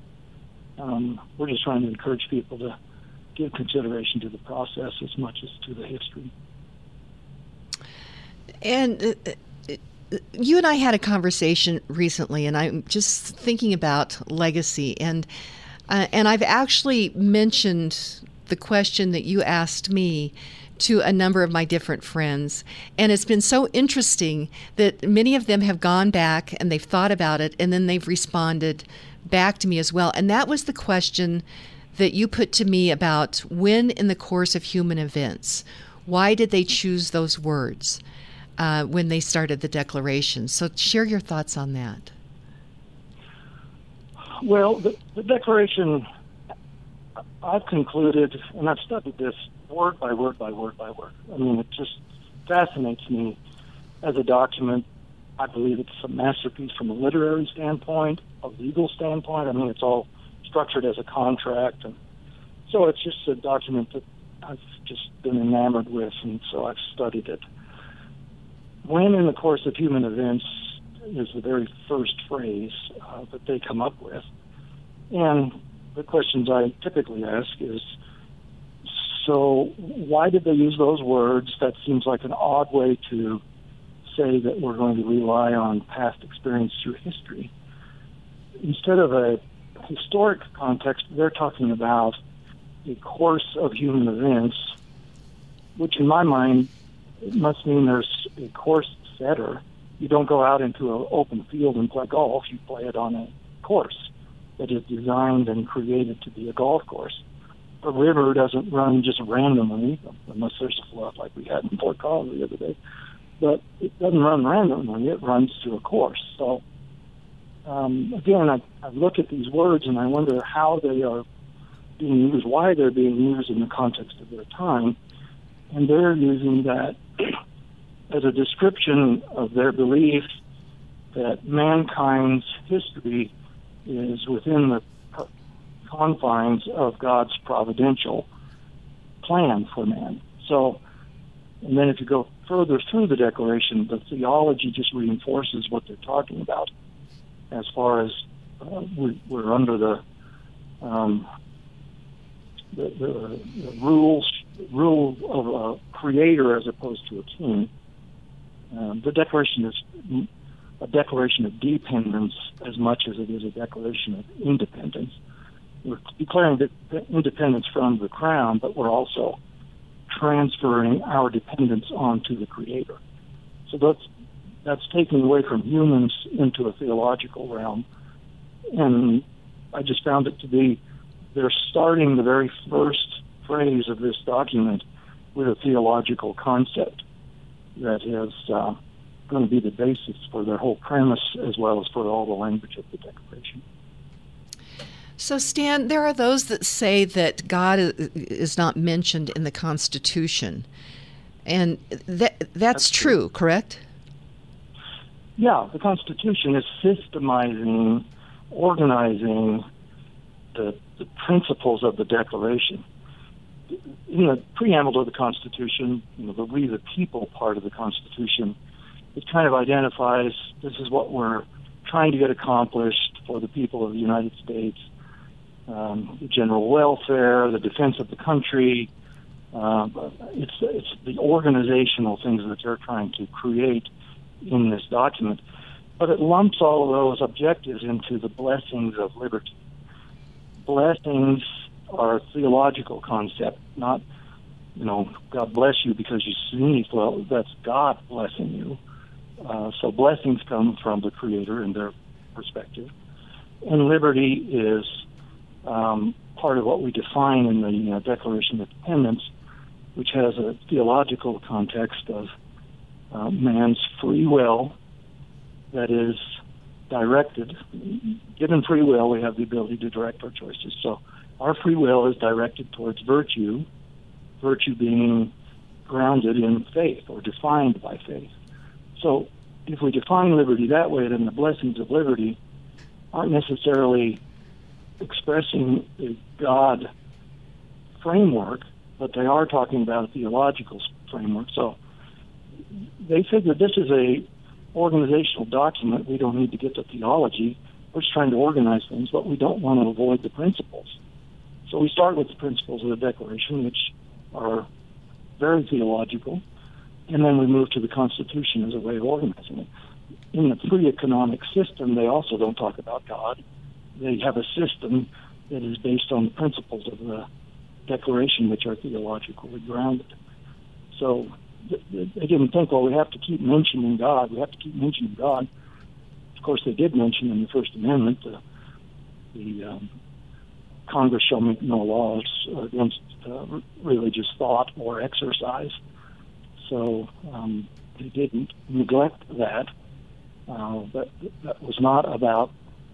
um, we're just trying to encourage people to give consideration to the process as much as to the history. And uh, you and I had a conversation recently, and I'm just thinking about legacy, and uh, and I've actually mentioned the question that you asked me to a number of my different friends. And it's been so interesting that many of them have gone back and they've thought about it, and then they've responded back to me as well. And that was the question that you put to me about when in the course of human events, why did they choose those words uh, when they started the Declaration? So share your thoughts on that. Well, the, the Declaration, I've concluded, and I've studied this word by word by word by word. I mean, it just fascinates me as a document. I believe it's a masterpiece from a literary standpoint, a legal standpoint. I mean, it's all structured as a contract. And so it's just a document that I've just been enamored with, and so I've studied it. When in the course of human events is the very first phrase uh, that they come up with. And the questions I typically ask is, so why did they use those words? That seems like an odd way to say that we're going to rely on past experience through history. Instead of a historic context, they're talking about a course of human events, which in my mind, it must mean there's a course setter. You don't go out into an open field and play golf. You play it on a course that is designed and created to be a golf course. A river doesn't run just randomly, unless there's a flood like we had in Fort Collins the other day. But it doesn't run randomly. It runs through a course. So um, again, I, I look at these words and I wonder how they are being used, why they're being used in the context of their time. And they're using that as a description of their belief that mankind's history is within the confines of God's providential plan for man. So, and then if you go further through the Declaration, the theology just reinforces what they're talking about. As far as uh, we, we're under the, um, the, the, the rules rule of a creator as opposed to a king. Um, the Declaration is a declaration of dependence as much as it is a declaration of independence. We're declaring de- independence from the crown, but we're also transferring our dependence onto the Creator. So that's that's taking away from humans into a theological realm. And I just found it to be, they're starting the very first phrase of this document with a theological concept that is uh, going to be the basis for their whole premise as well as for all the language of the Declaration. So, Stan, there are those that say that God is not mentioned in the Constitution, and that that's, that's true, true, correct? Yeah, the Constitution is systemizing, organizing the, the principles of the Declaration. In the preamble to the Constitution, you know, the we the people part of the Constitution, it kind of identifies this is what we're trying to get accomplished for the people of the United States. Um, the general welfare, the defense of the country. Uh, it's it's the organizational things that they're trying to create in this document. But it lumps all of those objectives into the blessings of liberty. Blessings are a theological concept, not, you know, God bless you because you sneeze. Well, that's God blessing you. Uh, so blessings come from the Creator in their perspective. And liberty is Um, part of what we define in the uh, Declaration of Independence, which has a theological context of uh, man's free will that is directed. Given free will, we have the ability to direct our choices. So our free will is directed towards virtue, virtue being grounded in faith or defined by faith. So if we define liberty that way, then the blessings of liberty aren't necessarily expressing a God framework, but they are talking about a theological framework. So they figured this is a organizational document. We don't need to get to theology. We're just trying to organize things, but we don't want to avoid the principles. So we start with the principles of the Declaration, which are very theological, and then we move to the Constitution as a way of organizing it. In the free economic system, they also don't talk about God. They have a system that is based on the principles of the Declaration, which are theologically grounded. So they didn't think, well, we have to keep mentioning God. We have to keep mentioning God. Of course, they did mention in the First Amendment the, the um, Congress shall make no laws against uh, religious thought or exercise. So um, they didn't neglect that. Uh, but that was not about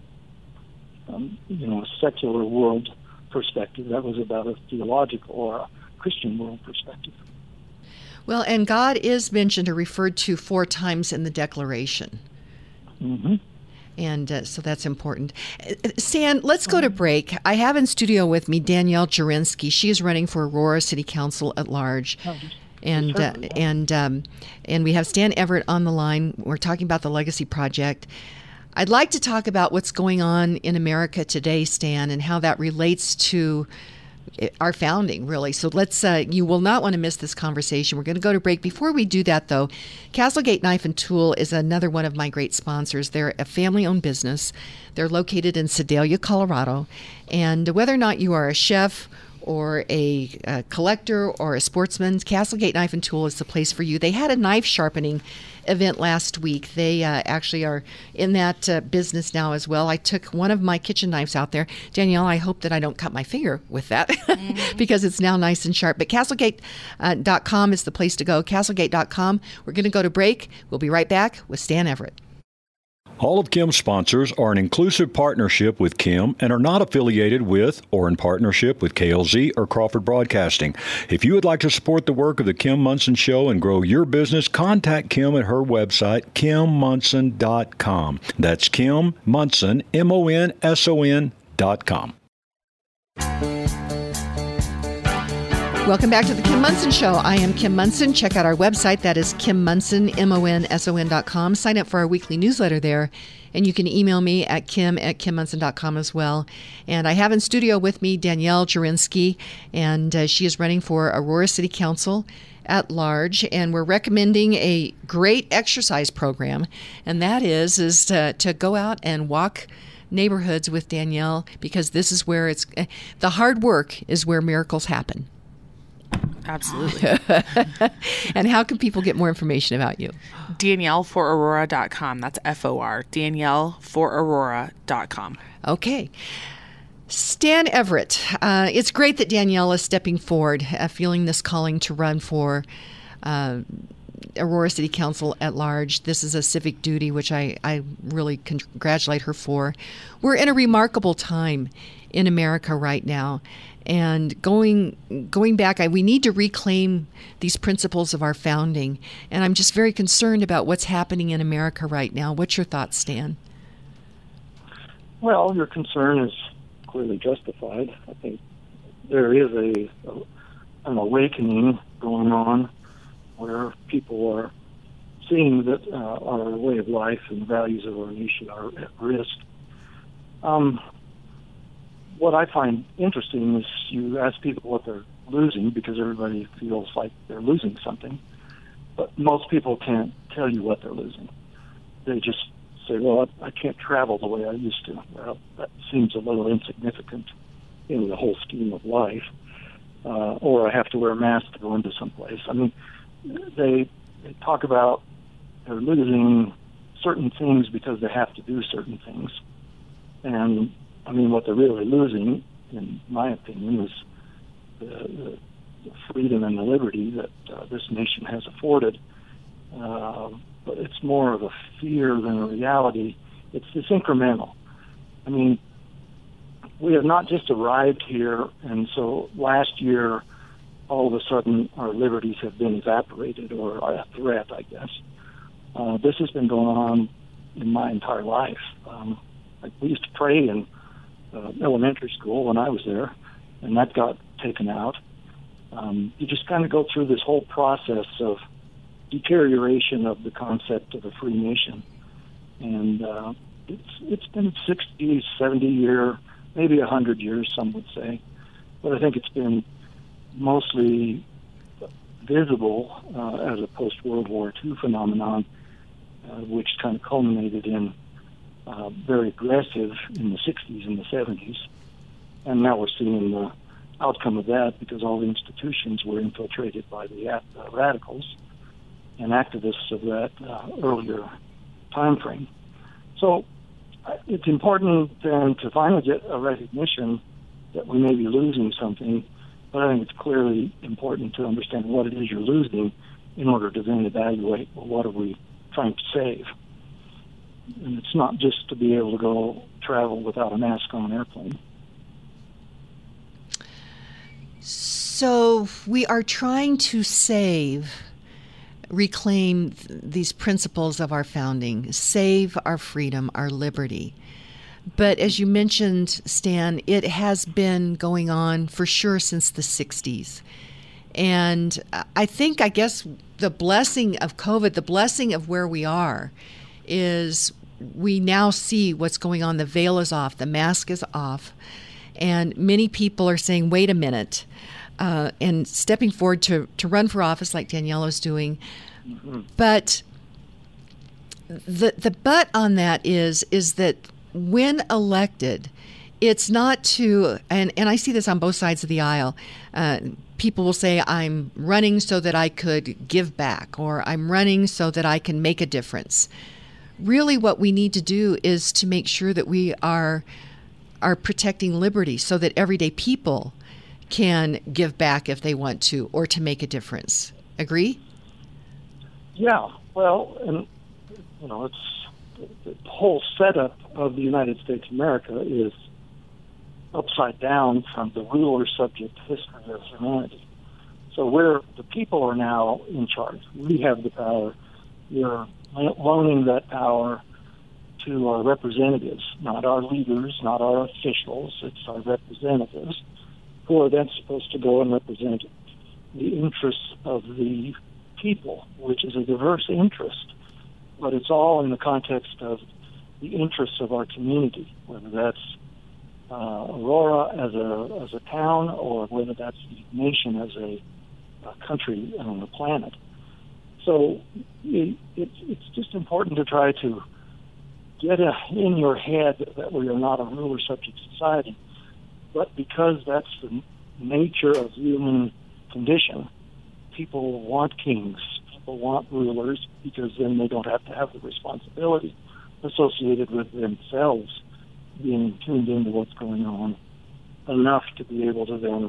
Um, you know, a secular world perspective. That was about a theological or a Christian world perspective. Well, and God is mentioned or referred to four times in the Declaration. Mm-hmm. And uh, so that's important. Uh, Stan, let's go to break. I have in studio with me Danielle Jurinsky. She is running for Aurora City Council at large. Oh, just, and uh, and um, and we have Stan Everett on the line. We're talking about the Legacy Project. I'd like to talk about what's going on in America today, Stan, and how that relates to our founding, really. So let's, uh, you will not want to miss this conversation. We're going to go to break. Before we do that, though, Castlegate Knife and Tool is another one of my great sponsors. They're a family-owned business. They're located in Sedalia, Colorado. And whether or not you are a chef or a, a collector or a sportsman, Castlegate Knife and Tool is the place for you. They had a knife sharpening event last week. They uh, actually are in that uh, business now as well. I took one of my kitchen knives out there. Danielle, I hope that I don't cut my finger with that mm-hmm. because it's now nice and sharp. But Castlegate dot com is the place to go, Castlegate dot com. We're going to go to break. We'll be right back with Stan Everett. All of Kim's sponsors are an inclusive partnership with Kim and are not affiliated with or in partnership with K L Z or Crawford Broadcasting. If you would like to support the work of the Kim Monson Show and grow your business, contact Kim at her website, kim monson dot com. That's Kim Monson, M O N S O N dot com. Welcome back to the Kim Monson Show. I am Kim Monson. Check out our website. That is Kim Monson, M O N S O N dot com. Sign up for our weekly newsletter there. And you can email me at kim at kim monson dot com as well. And I have in studio with me Danielle Jurinsky, and uh, she is running for Aurora City Council at large. And we're recommending a great exercise program. And that is, is to, to go out and walk neighborhoods with Danielle, because this is where it's, uh, the hard work is where miracles happen. Absolutely. And how can people get more information about you? Danielle for Aurora dot com. That's F O R. Danielle for Aurora dot com. Okay. Stan Everett. Uh, it's great that Danielle is stepping forward, uh, feeling this calling to run for uh, Aurora City Council at large. This is a civic duty, which I, I really congratulate her for. We're in a remarkable time in America right now. And going going back, I, we need to reclaim these principles of our founding. And I'm just very concerned about what's happening in America right now. What's your thoughts, Stan? Well, your concern is clearly justified. I think there is a, a an awakening going on where people are seeing that uh, our way of life and the values of our nation are at risk. Um, What I find interesting is you ask people what they're losing, because everybody feels like they're losing something, but most people can't tell you what they're losing. They just say, well, I, I can't travel the way I used to. Well, that seems a little insignificant in the whole scheme of life. Uh, or I have to wear a mask to go into someplace. I mean, they, they talk about they're losing certain things because they have to do certain things. And I mean, what they're really losing, in my opinion, is the, the, the freedom and the liberty that uh, this nation has afforded. Uh, but it's more of a fear than a reality. It's, it's incremental. I mean, we have not just arrived here, and so last year, all of a sudden, our liberties have been evaporated or are a threat, I guess. Uh, this has been going on in my entire life. Um, like we used to pray in Uh, elementary school when I was there, and that got taken out. Um, you just kind of go through this whole process of deterioration of the concept of a free nation. And uh, it's it's been sixty, seventy year, maybe one hundred years, some would say. But I think it's been mostly visible uh, as a post-World War Two phenomenon, uh, which kind of culminated in Uh, very aggressive in the sixties and the seventies. And now we're seeing the outcome of that, because all the institutions were infiltrated by the uh, radicals and activists of that uh, earlier time frame. So uh, it's important then to finally get a recognition that we may be losing something, but I think it's clearly important to understand what it is you're losing in order to then evaluate, well, what are we trying to save? And it's not just to be able to go travel without a mask on an airplane. So we are trying to save, reclaim th- these principles of our founding, save our freedom, our liberty. But as you mentioned, Stan, it has been going on for sure since the sixties. And I think, I guess, the blessing of COVID, the blessing of where we are, is we now see what's going on. The veil is off, the mask is off, and many people are saying, wait a minute, uh, and stepping forward to, to run for office like Danielle is doing. Mm-hmm. But the the but on that is is that when elected, it's not to, and, and I see this on both sides of the aisle, uh, people will say, I'm running so that I could give back, or I'm running so that I can make a difference. Really what we need to do is to make sure that we are are protecting liberty so that everyday people can give back if they want to, or to make a difference. Agree? Yeah. Well, and you know, it's the whole setup of the United States of America is upside down from the ruler-subject history of humanity. So we're, the people are now in charge. We have the power. We're loaning that power to our representatives, not our leaders, not our officials. It's our representatives who are then supposed to go and represent the interests of the people, which is a diverse interest. But it's all in the context of the interests of our community, whether that's uh, Aurora as a as a town or whether that's the nation as a, a country on the planet. So it, it, it's just important to try to get a, in your head that we are not a ruler-subject society. But because that's the nature of human condition, people want kings, people want rulers, because then they don't have to have the responsibility associated with themselves being tuned into what's going on enough to be able to then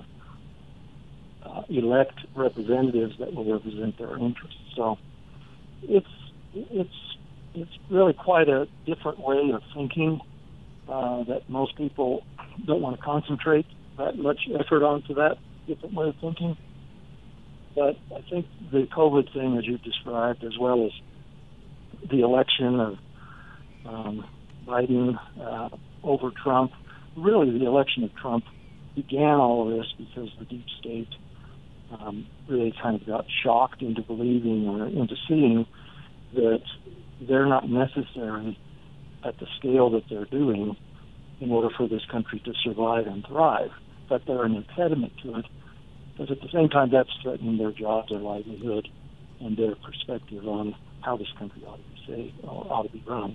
uh, elect representatives that will represent their interests. So it's it's it's really quite a different way of thinking uh, that most people don't want to concentrate that much effort onto that different way of thinking. But I think the COVID thing, as you described, as well as the election of um, Biden uh, over Trump, really the election of Trump began all of this because the deep state um, really kind of got shocked into believing or into seeing that they're not necessary at the scale that they're doing in order for this country to survive and thrive, that they're an impediment to it. But at the same time, that's threatening their jobs, their livelihood, and their perspective on how this country ought to be saved, or ought to be run.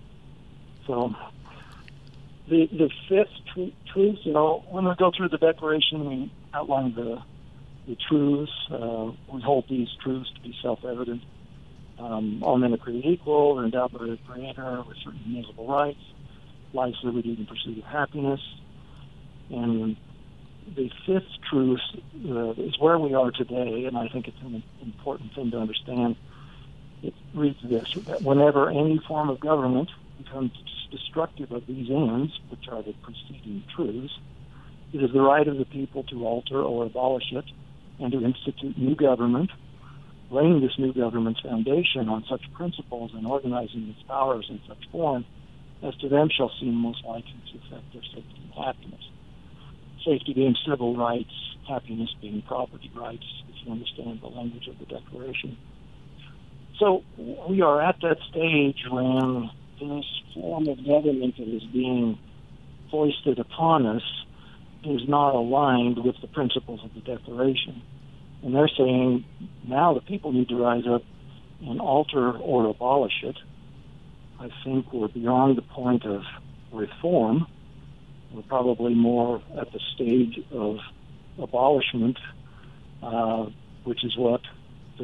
So the the fifth tr- truth, you know, when we go through the Declaration, we outline the the truths. Uh, we hold these truths to be self-evident. Um, all men are created equal, they're endowed by the Creator with certain inalienable rights, life, liberty, and pursuit of happiness. And the fifth truth uh, is where we are today, and I think it's an important thing to understand. It reads this, that whenever any form of government becomes destructive of these ends, which are the preceding truths, it is the right of the people to alter or abolish it and to institute new government, laying this new government's foundation on such principles and organizing its powers in such form as to them shall seem most likely to affect their safety and happiness. Safety being civil rights, happiness being property rights, if you understand the language of the Declaration. So we are at that stage when this form of government that is being foisted upon us is not aligned with the principles of the Declaration. And they're saying now the people need to rise up and alter or abolish it. I think we're beyond the point of reform. We're probably more at the stage of abolishment, uh, which is what the,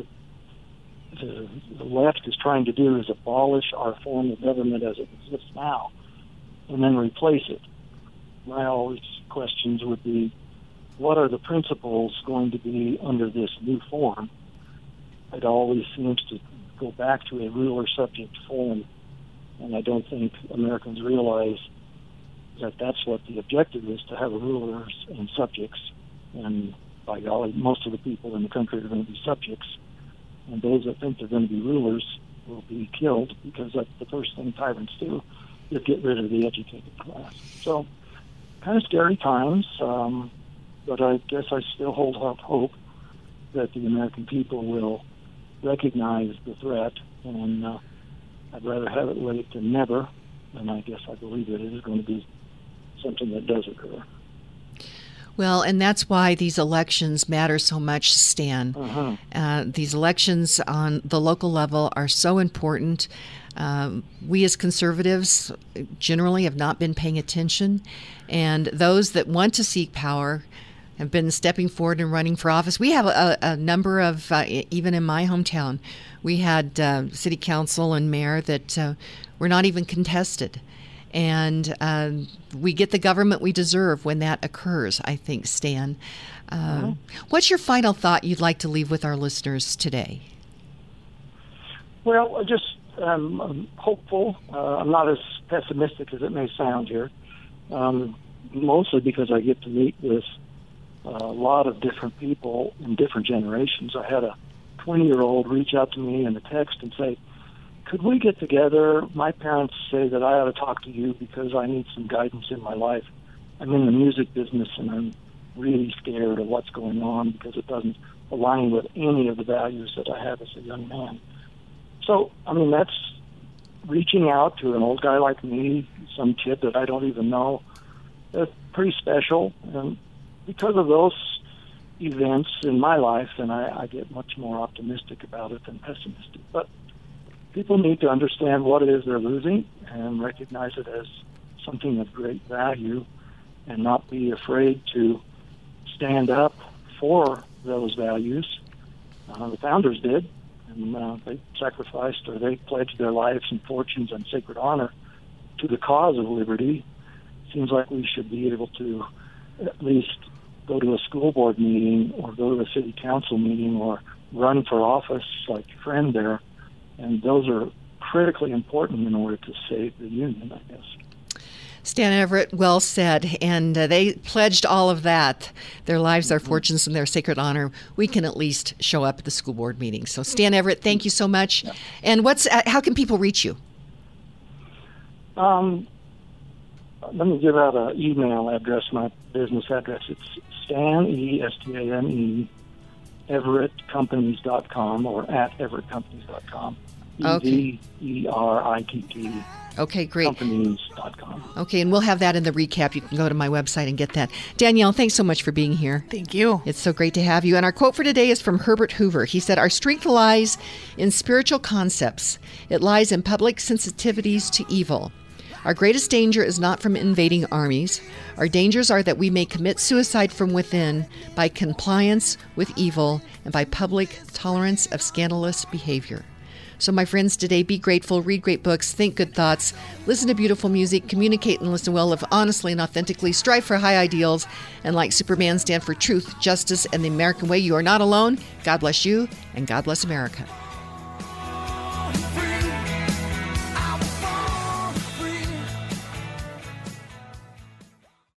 the, the left is trying to do, is abolish our form of government as it exists now and then replace it. My always questions would be, what are the principles going to be under this new form? It always seems to go back to a ruler-subject form, and I don't think Americans realize that that's what the objective is, to have rulers and subjects. And by golly, most of the people in the country are going to be subjects, and those that think they're going to be rulers will be killed, because that's the first thing tyrants do, is get rid of the educated class. So, kind of scary times. Um, But I guess I still hold out hope that the American people will recognize the threat, and uh, I'd rather have it late than never, and I guess I believe that it is going to be something that does occur. Well, and that's why these elections matter so much, Stan. Uh-huh. Uh, these elections on the local level are so important. Um, we as conservatives generally have not been paying attention, and those that want to seek power have been stepping forward and running for office. We have a, a number of, uh, even in my hometown, we had uh, city council and mayor that uh, were not even contested. And uh, we get the government we deserve when that occurs, I think, Stan. Uh, uh-huh. What's your final thought you'd like to leave with our listeners today? Well, just I'm, I'm hopeful. Uh, I'm not as pessimistic as it may sound here, um, mostly because I get to meet with a lot of different people in different generations. I had a twenty-year-old reach out to me in a text and say, could we get together? My parents say that I ought to talk to you because I need some guidance in my life. I'm in the music business, and I'm really scared of what's going on because it doesn't align with any of the values that I have as a young man. So, I mean, that's reaching out to an old guy like me, some kid that I don't even know. That's pretty special. And because of those events in my life, then I, I get much more optimistic about it than pessimistic. But people need to understand what it is they're losing and recognize it as something of great value and not be afraid to stand up for those values. Uh, the founders did, and uh, they sacrificed or they pledged their lives and fortunes and sacred honor to the cause of liberty. Seems like we should be able to at least go to a school board meeting or go to a city council meeting or run for office like your friend there. And those are critically important in order to save the Union, I guess. Stan Everett, well said. And uh, they pledged all of that, their lives, their fortunes, and their sacred honor. We can at least show up at the school board meeting. So Stan Everett, thank you so much. Yeah. And what's uh, how can people reach you? Um, let me give out an email address, my business address. It's Stan, E S T A N E, Everett Companies dot com or at Everett Companies dot com. Okay. E V E R I T T. Okay, great. Companies dot com. Okay, and we'll have that in the recap. You can go to my website and get that. Danielle, thanks so much for being here. Thank you. It's so great to have you. And our quote for today is from Herbert Hoover. He said, "Our strength lies in spiritual concepts. It lies in public sensitivities to evil. Our greatest danger is not from invading armies. Our dangers are that we may commit suicide from within by compliance with evil and by public tolerance of scandalous behavior." So my friends, today, be grateful, read great books, think good thoughts, listen to beautiful music, communicate and listen well, live honestly and authentically, strive for high ideals, and like Superman, stand for truth, justice, and the American way. You are not alone. God bless you, and God bless America.